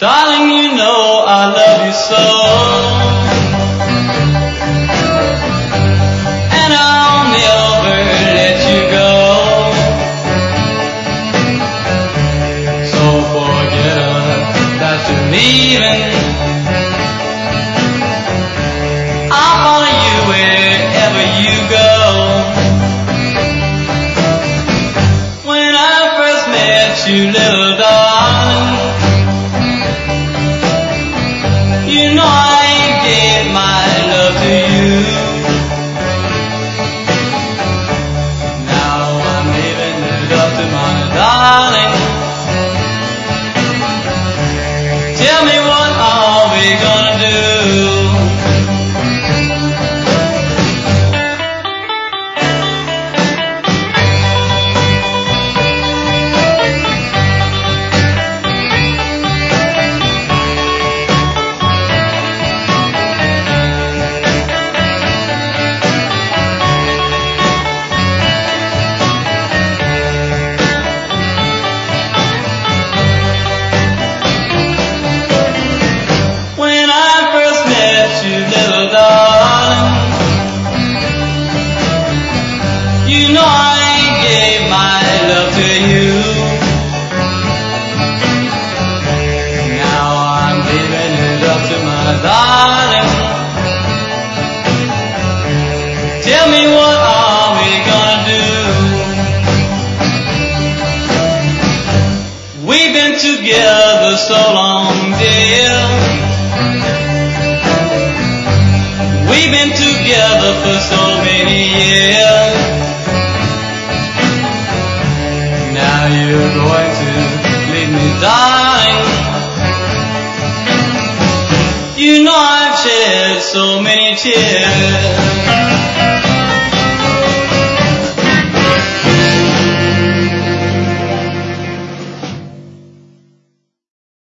Darling, you know I love you so, and I'll never let you go. So forget about you leaving. I'll follow you wherever you go. When I first met you, little darling, you know I gave my love to you. Now I'm giving it up to my darling. Tell me, what are we gonna do? You know I gave my love to you. Now I'm giving it up to my darling. Tell me, what are we gonna do? We've been together so long, dear. We've been together for so many years. Now you're going to leave me, darling. You know I've shed so many tears.